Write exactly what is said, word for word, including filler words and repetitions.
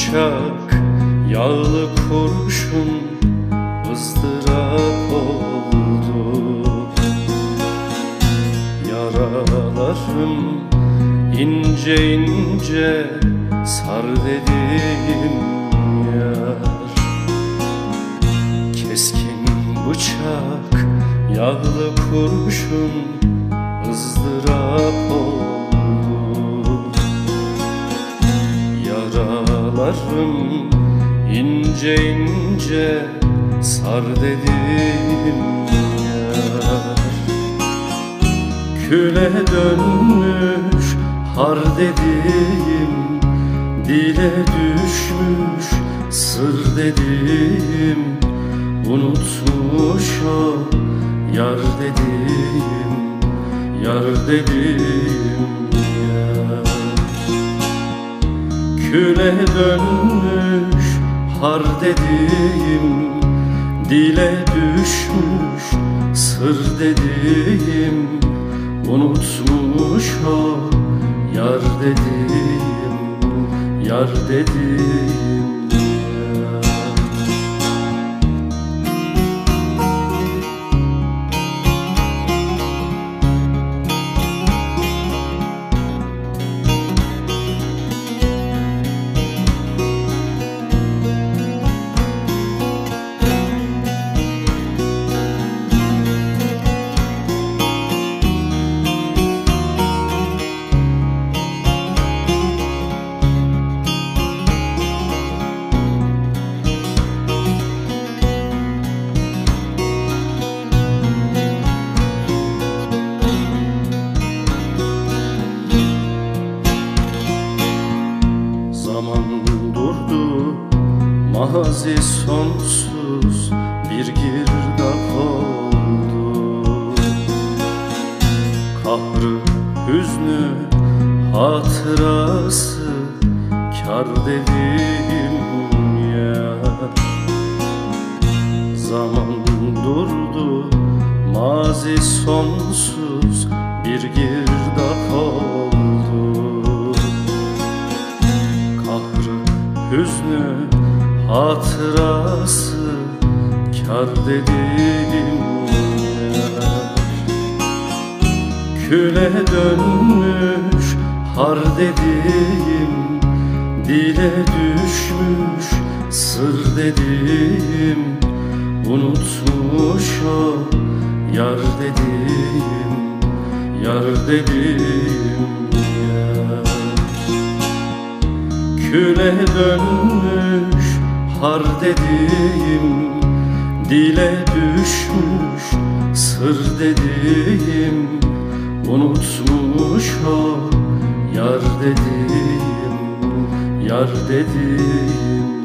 bıçak, yağlı kurşun ızdırap oldu. Yaralarım ince ince sar dedim yar. Keskin bıçak, yağlı kurşun ızdırap oldu. Yaralarım ince ince sar dedim yar. Küle dönmüş har dediğim, dile düşmüş sır dediğim, unutmuş o yar dediğim, yar dediğim yar. Küle dönmüş har dediğim, dile düşmüş sır dediğim, unutmuş o yar dediğim, yar dediğim yar. Zaman durdu, mazi sonsuz bir girdap oldu. Kahrı, hüznü, hatırası kar dedim yar. Zaman durdu, mazi sonsuz bir girdap oldu. Hüznü, hatırası kar dedim yar. Küle dönmüş har dediğim, dile düşmüş sır dediğim, unutmuş o yar dediğim, yar dediğim yar. Küle dönmüş har dediğim, dile düşmüş sır dediğim, unutmuş o yar dediğim, yar dediğim